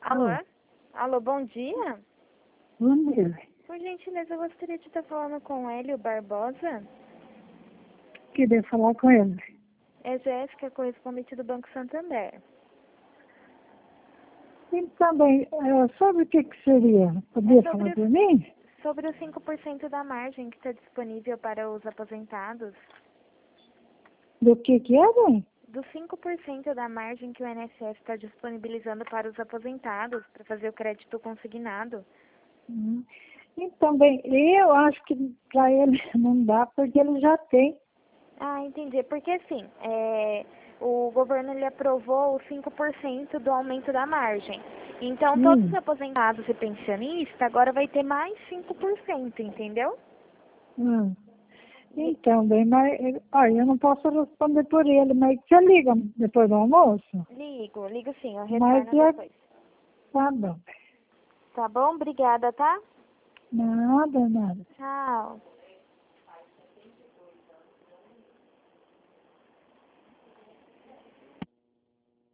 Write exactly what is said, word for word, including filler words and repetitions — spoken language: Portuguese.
Alô? Alô? Alô, bom dia? Bom dia. Por gentileza, eu gostaria de estar falando com o Hélio Barbosa. Queria falar com ele. É Jéssica, correspondente do Banco Santander. Então, bem, é, sabe o que, que seria? Podia É sobre falar os, para mim? sobre os cinco por cento da margem que está disponível para os aposentados. Do que que é, bem? Dos cinco por cento da margem que o I N S S está disponibilizando para os aposentados, para fazer o crédito consignado. Hum. Então, bem, eu acho que para ele não dá, porque ele já tem. Ah, entendi. Porque assim, é, o governo ele aprovou os cinco por cento do aumento da margem. Então, todos os Hum. aposentados e pensionistas agora vai ter mais cinco por cento, entendeu? Hum. E- Então, bem, mas eh, olha, eu não posso responder por ele, mas você liga depois do almoço? Ligo, ligo sim, eu Mas retorno é, depois. tá bom. Tá bom? Obrigada, tá? Nada, nada. Tchau.